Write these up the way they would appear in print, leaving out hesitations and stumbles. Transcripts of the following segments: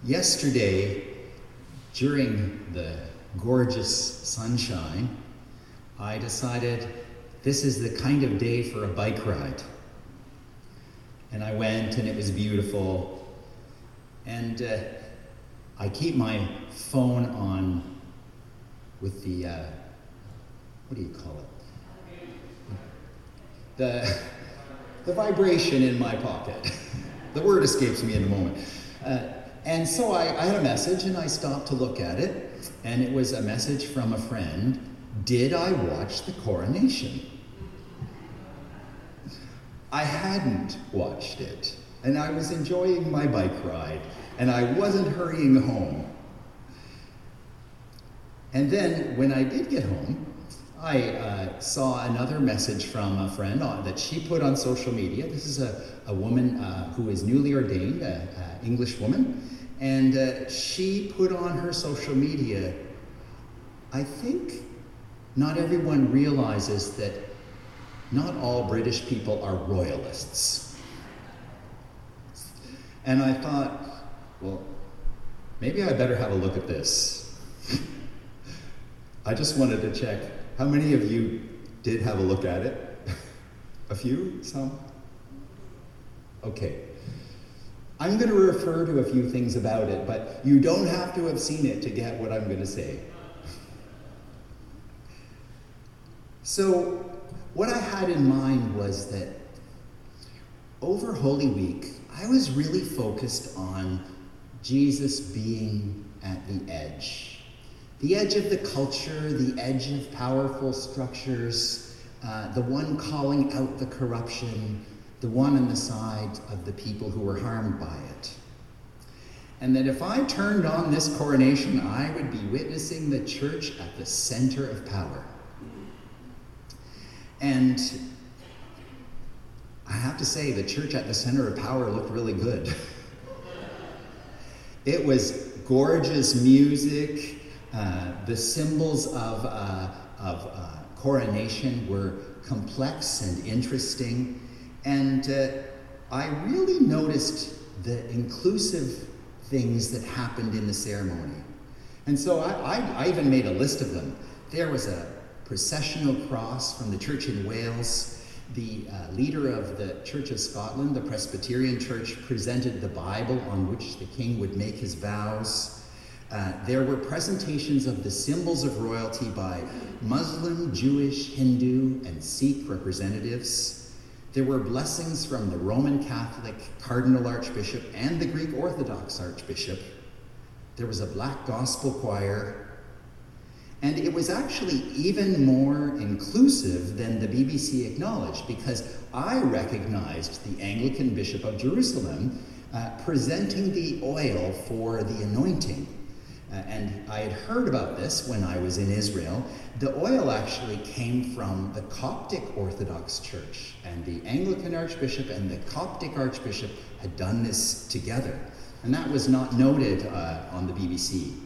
Yesterday, during the gorgeous sunshine, I decided this is the kind of day for a bike ride. And I went, and it was beautiful. And I keep my phone on with the, what do you call it? The vibration in my pocket. The word escapes me in a moment. And so I had a message, and I stopped to look at it, and it was a message from a friend. Did I watch the coronation? I hadn't watched it, and I was enjoying my bike ride, and I wasn't hurrying home. And then, when I did get home, I saw another message from a friend that she put on social media. This is a woman who is newly ordained, an English woman, and she put on her social media, I think not everyone realizes that not all British people are royalists. And I thought, well, maybe I better have a look at this. I just wanted to check. How many of you did have a look at it? A few? Some? Okay. I'm going to refer to a few things about it, but you don't have to have seen it to get what I'm going to say. So, what I had in mind was that over Holy Week, I was really focused on Jesus being at the edge of the culture, the edge of powerful structures, the one calling out the corruption, the one on the side of the people who were harmed by it. And that if I turned on this coronation, I would be witnessing the church at the center of power. And I have to say, the church at the center of power looked really good. It was gorgeous music. The symbols of coronation were complex and interesting. And I really noticed the inclusive things that happened in the ceremony. And so I even made a list of them. There was a processional cross from the church in Wales. The leader of the Church of Scotland, the Presbyterian Church, presented the Bible on which the king would make his vows. There were presentations of the symbols of royalty by Muslim, Jewish, Hindu, and Sikh representatives. There were blessings from the Roman Catholic Cardinal Archbishop and the Greek Orthodox Archbishop. There was a black gospel choir. And it was actually even more inclusive than the BBC acknowledged, because I recognized the Anglican Bishop of Jerusalem presenting the oil for the anointing. And I had heard about this when I was in Israel. The oil actually came from the Coptic Orthodox Church, and the Anglican Archbishop and the Coptic Archbishop had done this together. And that was not noted on the BBC.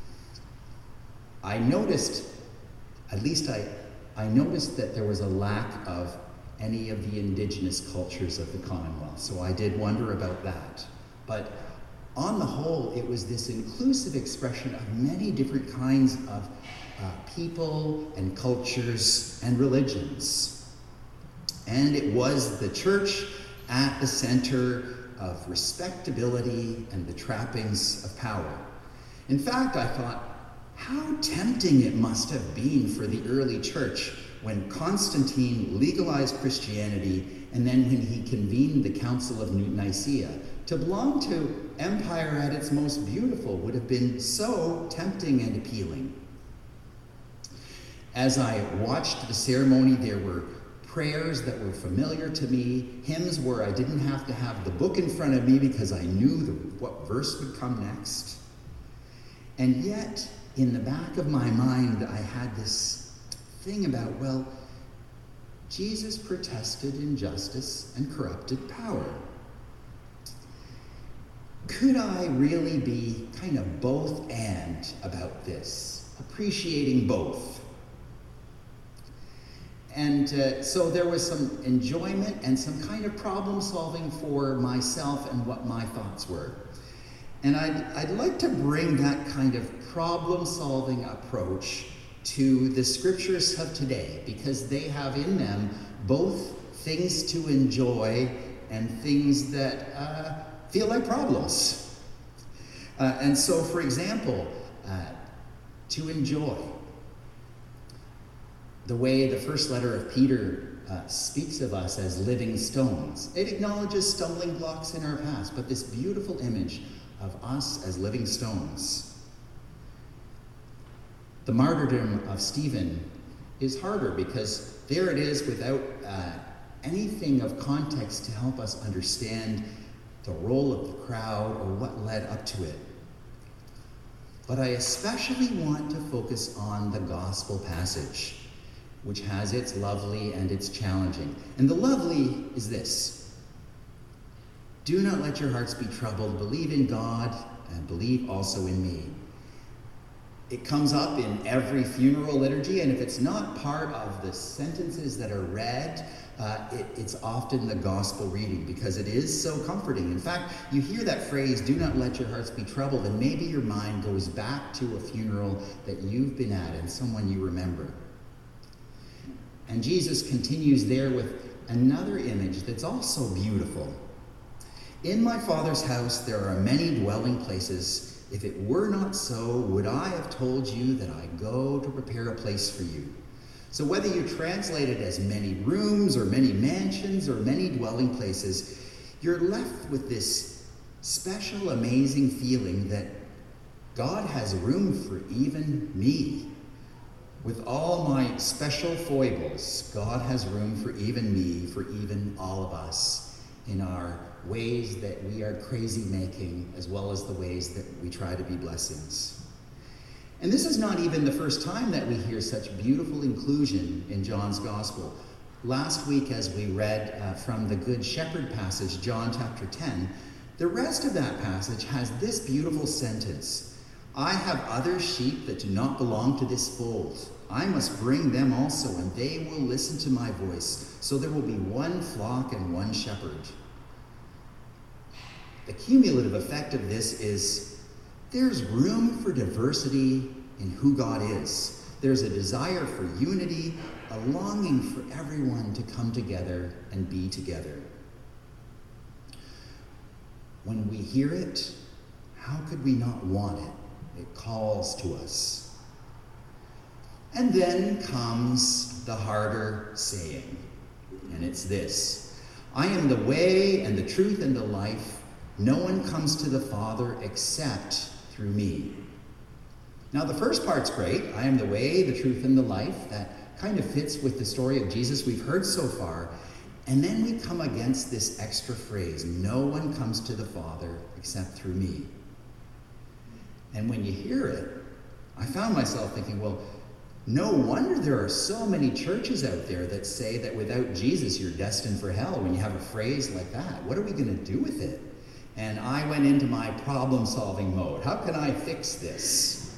I noticed, at least I noticed that there was a lack of any of the indigenous cultures of the Commonwealth, so I did wonder about that. But on the whole, it was this inclusive expression of many different kinds of people and cultures and religions. And it was the church at the center of respectability and the trappings of power. In fact, I thought, how tempting it must have been for the early church when Constantine legalized Christianity and then when he convened the Council of Nicaea. To belong to empire at its most beautiful would have been so tempting and appealing. As I watched the ceremony, there were prayers that were familiar to me, hymns where I didn't have to have the book in front of me because I knew what verse would come next. And yet, in the back of my mind, I had this thing about, well, Jesus protested injustice and corrupted power. Could I really be kind of both and about this, appreciating both? And so there was some enjoyment and some kind of problem solving for myself and what my thoughts were. And I'd like to bring that kind of problem-solving approach to the scriptures of today, because they have in them both things to enjoy and things that feel like problems. And so, for example, to enjoy the way the first letter of Peter speaks of us as living stones. It acknowledges stumbling blocks in our past, but this beautiful image of us as living stones. The martyrdom of Stephen is harder because there it is without anything of context to help us understand the role of the crowd or what led up to it. But I especially want to focus on the gospel passage, which has its lovely and its challenging. And the lovely is this: do not let your hearts be troubled. Believe in God and believe also in me. It comes up in every funeral liturgy, and if it's not part of the sentences that are read, it's often the gospel reading, because it is so comforting. In fact, you hear that phrase, do not let your hearts be troubled, and maybe your mind goes back to a funeral that you've been at and someone you remember. And Jesus continues there with another image that's also beautiful. In my Father's house there are many dwelling places. If it were not so, would I have told you that I go to prepare a place for you? So whether you translate it as many rooms or many mansions or many dwelling places, you're left with this special, amazing feeling that God has room for even me. With all my special foibles, God has room for even me, for even all of us, in our ways that we are crazy making, as well as the ways that we try to be blessings. And this is not even the first time that we hear such beautiful inclusion in John's Gospel. Last week, as we read from the Good Shepherd passage, John chapter 10, the rest of that passage has this beautiful sentence: I have other sheep that do not belong to this fold. I must bring them also, and they will listen to my voice. So there will be one flock and one shepherd. The cumulative effect of this is there's room for diversity in who God is. There's a desire for unity, a longing for everyone to come together and be together. When we hear it, how could we not want it? It calls to us. And then comes the harder saying, and it's this: I am the way and the truth and the life. No one comes to the Father except through me. Now, the first part's great. I am the way, the truth, and the life. That kind of fits with the story of Jesus we've heard so far. And then we come against this extra phrase: no one comes to the Father except through me. And when you hear it, I found myself thinking, well, no wonder there are so many churches out there that say that without Jesus you're destined for hell when you have a phrase like that. What are we going to do with it? And I went into my problem-solving mode. How can I fix this?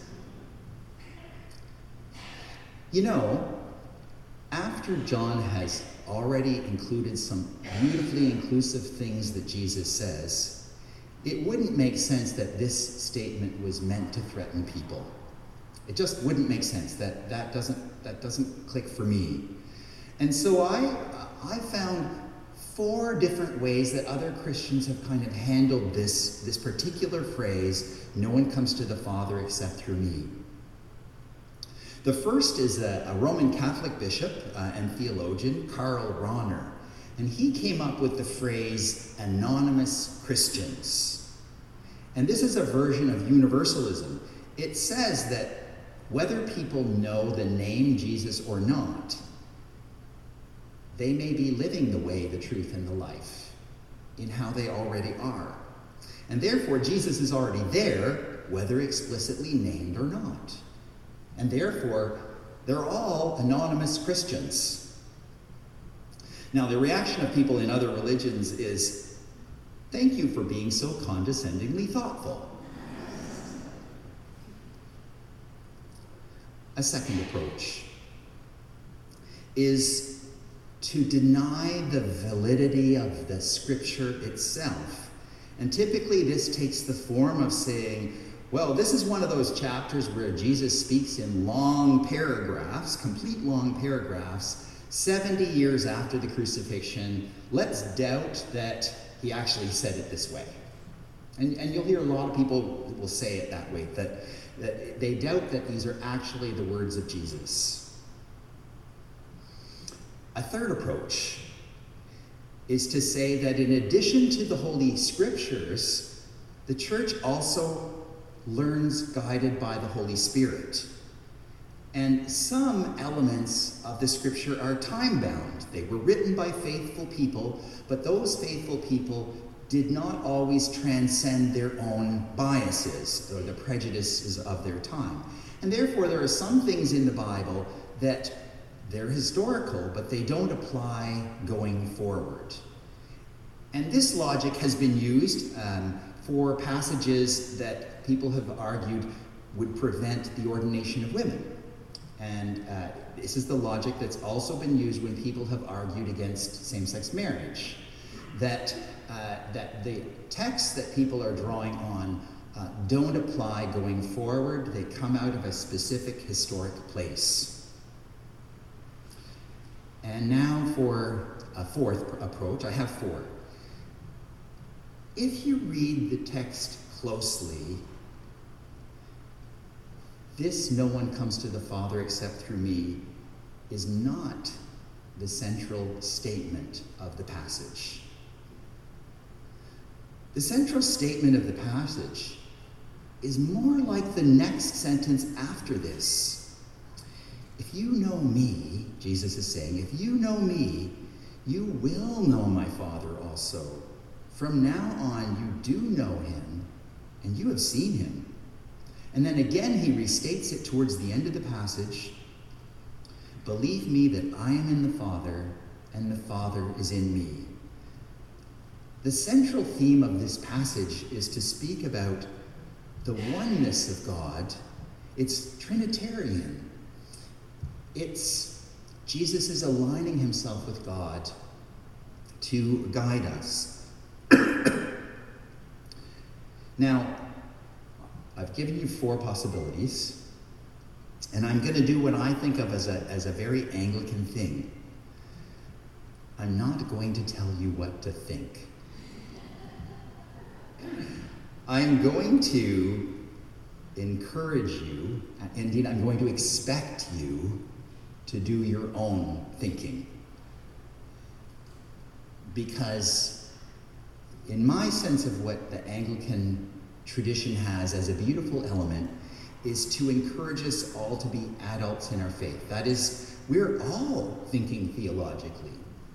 You know, after John has already included some beautifully inclusive things that Jesus says, it wouldn't make sense that this statement was meant to threaten people. It just wouldn't make sense. That doesn't click for me. And so I found 4 different ways that other Christians have kind of handled this particular phrase, no one comes to the Father except through me. The first is a Roman Catholic bishop and theologian, Karl Rahner, and he came up with the phrase anonymous Christians. And this is a version of universalism. It says that whether people know the name Jesus or not, they may be living the way, the truth, and the life in how they already are. And therefore, Jesus is already there, whether explicitly named or not. And therefore, they're all anonymous Christians. Now, the reaction of people in other religions is, thank you for being so condescendingly thoughtful. A second approach is to deny the validity of the scripture itself And typically this takes the form of saying, well, this is one of those chapters where Jesus speaks in long paragraphs, complete long paragraphs, 70 years after the crucifixion. Let's doubt that he actually said it this way. And you'll hear a lot of people will say it that way, that they doubt that these are actually the words of Jesus. A third approach is to say that in addition to the Holy Scriptures, the church also learns guided by the Holy Spirit. And some elements of the Scripture are time-bound. They were written by faithful people, but those faithful people did not always transcend their own biases or the prejudices of their time. And therefore, there are some things in the Bible that they're historical, but they don't apply going forward. And this logic has been used for passages that people have argued would prevent the ordination of women. And this is the logic that's also been used when people have argued against same-sex marriage. That the texts that people are drawing on don't apply going forward. They come out of a specific historic place. And now for a fourth approach. I have four. If you read the text closely, this "no one comes to the Father except through me" is not the central statement of the passage. The central statement of the passage is more like the next sentence after this. If you know me, Jesus is saying, if you know me, you will know my Father also. From now on, you do know him, and you have seen him. And then again, he restates it towards the end of the passage. Believe me that I am in the Father, and the Father is in me. The central theme of this passage is to speak about the oneness of God. It's Trinitarian. It's Jesus is aligning himself with God to guide us. Now, I've given you four possibilities, and I'm going to do what I think of as a very Anglican thing. I'm not going to tell you what to think. I'm going to encourage you, indeed, I'm going to expect you to do your own thinking. Because in my sense of what the Anglican tradition has as a beautiful element is to encourage us all to be adults in our faith. That is, we're all thinking theologically.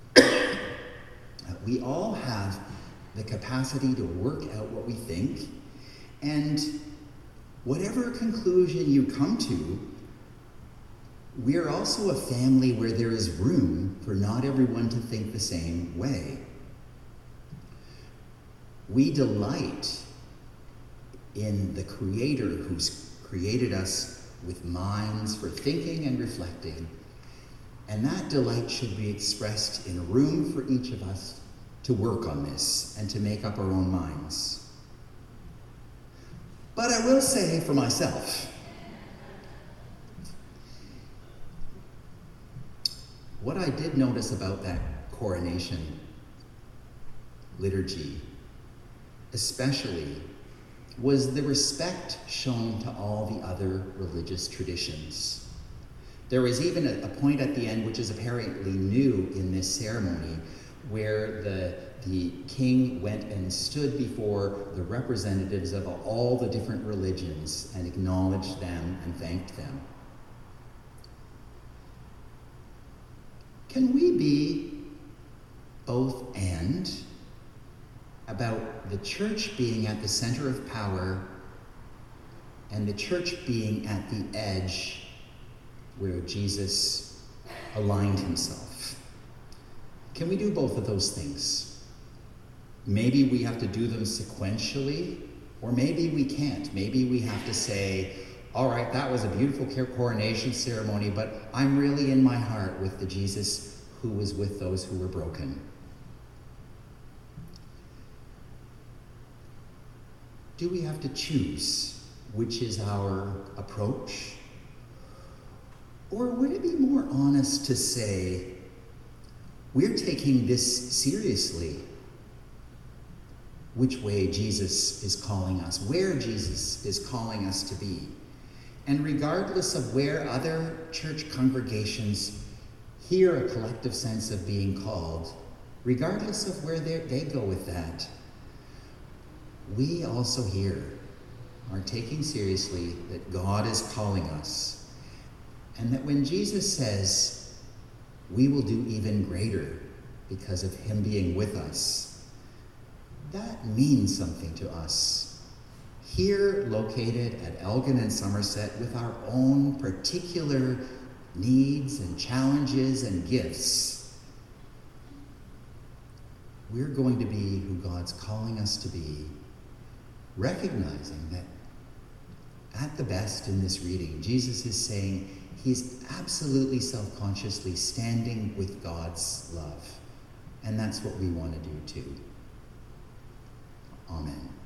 We all have the capacity to work out what we think, and whatever conclusion you come to, we're also a family where there is room for not everyone to think the same way. We delight in the Creator who's created us with minds for thinking and reflecting, and that delight should be expressed in a room for each of us to work on this and to make up our own minds. But I will say for myself, what I did notice about that coronation liturgy, especially, was the respect shown to all the other religious traditions. There was even a point at the end, which is apparently new in this ceremony, where the king went and stood before the representatives of all the different religions and acknowledged them and thanked them. Can we be both and about the church being at the center of power and the church being at the edge where Jesus aligned himself? Can we do both of those things? Maybe we have to do them sequentially, or maybe we can't. Maybe we have to say, all right, that was a beautiful coronation ceremony, but I'm really in my heart with the Jesus who was with those who were broken. do we have to choose which is our approach? Or would it be more honest to say, we're taking this seriously? Which way Jesus is calling us, where Jesus is calling us to be. And regardless of where other church congregations hear a collective sense of being called, regardless of where they go with that, we also here are taking seriously that God is calling us. And that when Jesus says, we will do even greater because of him being with us, that means something to us. Here, located at Elgin and Somerset, with our own particular needs and challenges and gifts, we're going to be who God's calling us to be, recognizing that at the best in this reading, Jesus is saying he's absolutely self-consciously standing with God's love. And that's what we want to do too. Amen.